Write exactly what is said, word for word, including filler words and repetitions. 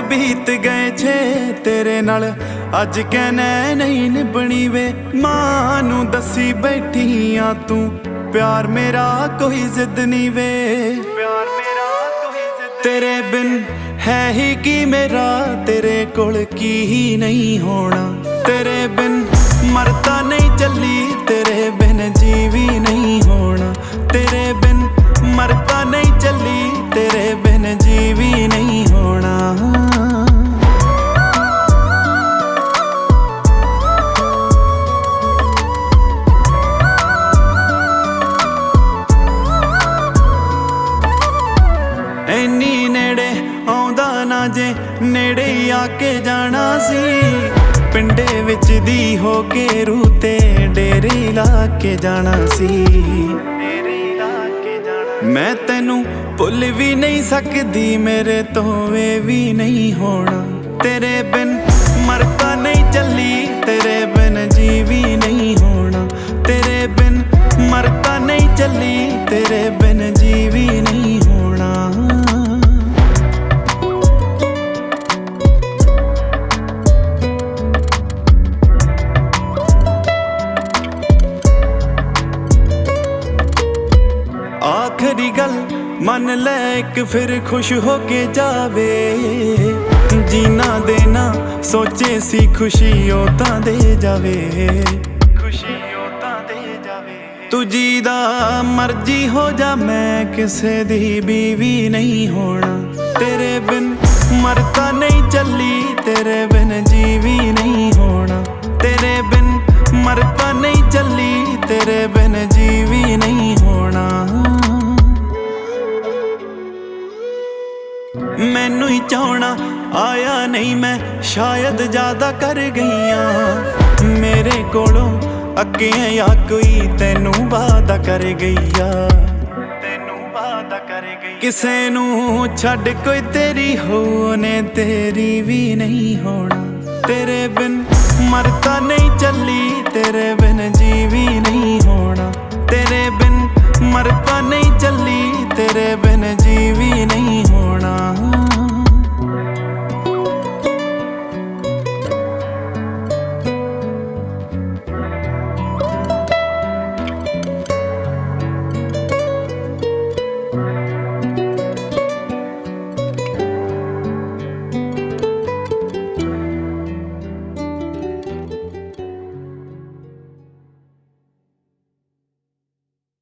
बीत गए छे तेरे नाल अज कहना नहीं निभनी वे। मां नू दसी बैठी आ तू प्यार मेरा कोई जिद नहीं वे। प्यार मेरा कोई जिद तेरे बिन है ही की मेरा तेरे कोल की ही नहीं होना। तेरे बिन मरता नहीं चली तेरे बिन जीवी नहीं होना। तेरे बिन मरता नहीं चली तेरे बिन जीवी नहीं होना। इन्नी नेड़े आउंदा ना जे नेड़े आके जाना सी। पिंडे विच दी हो के रूते डेरे ला के जाना सी। मैं तेनू भुल भी नहीं सकदी मेरे तो वे भी नहीं होना। तेरे बिन मरता नहीं चली तेरे बिन जीवी नहीं होना। तेरे बिन मरता नहीं चली तेरे बिन जीवी नहीं होना। आखिरी गल मन ले एक फिर खुश होके जावे। जीना देना सोचे सी खुशी ओतां दे जावे। खुशी ओतां दे जावे। तू जीदा मर्जी हो जा मैं किसे दी बीवी नहीं होना। तेरे बिन मरता नहीं चली तेरे बिन जीवी नहीं होना। तेरे बिन मरता नहीं चली तेरे बिन जीवी नहीं होना। मैनू ही चाहना आया नहीं मैं शायद ज्यादा कर गईया। मेरे कोलों अगे या कोई तेनू वादा कर गईया। तेनू वादा कर गई किसे नू छड़ कोई तेरी होने तेरी भी नहीं होना। तेरे बिन मरता नहीं चली तेरे बिन जीवी नहीं होना। तेरे बिन मरता नहीं चली तेरे बिन जीवी नहीं होना।